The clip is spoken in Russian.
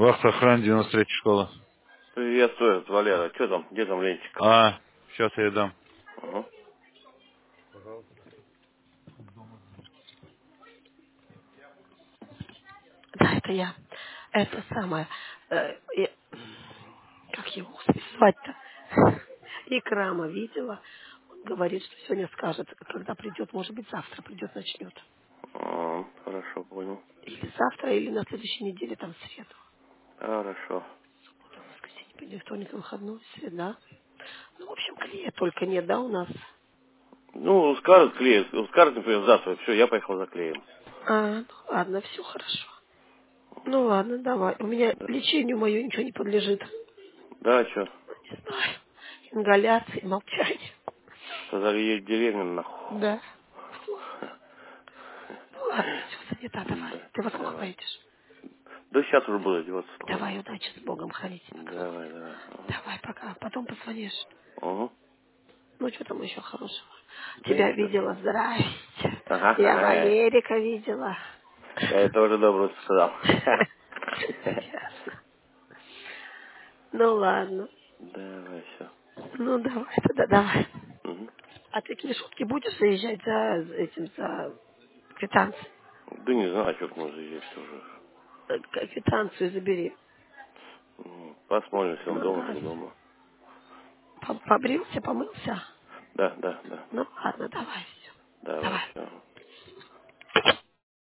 Вахта охрана 93 школа. Приветствую, это Валера. Что там? Где там лентик? Сейчас я дам. Ага. Да, это я. Это самое. Как его звать-то? Икрама видела. Он говорит, что сегодня скажет, когда придет, может быть, завтра придет, начнет. Хорошо, понял. Или завтра, или на следующей неделе, там, в среду. Хорошо. Суббота, воскресенье, понедельник, вторник, выходной, среда. Ну, в общем, клея только нет, да, у нас? Ну, скажет клеит. Скажет, например, завтра. Все, я поехал за клеем. Ну ладно, все хорошо. Ну ладно, давай. У меня Да. лечению мое ничего не подлежит. Да, что? Не знаю. Ингаляции, молчание. Сказали, едь в деревню нахуй. Да. Всё. Ну ладно, все, занята, давай. Да, Ты во сколько давай. поедешь? Да сейчас уже буду одеваться, скоро. Давай, удачи с Богом, храни тебя, как Давай, говорится. давай. Ага. Давай, пока. Потом позвонишь. Угу. Ну, что там еще хорошего? Да Тебя ничего. видела, здрасте. Ага, Я в ага. Америке видела. Я это уже добро сказал. Ясно. Ну, ладно. Давай, все. Ну, давай тогда, давай. Угу. А ты к Мишутке будешь заезжать за этим, за квитанцией? Да не знаю, что к нему заезжать уже. Квитанцию забери. Посмотрим, если он Ну, дома, так ладно. дома. Побрился, помылся? Да, да, да. Ну, ладно, давай все. Давай, Давай. все.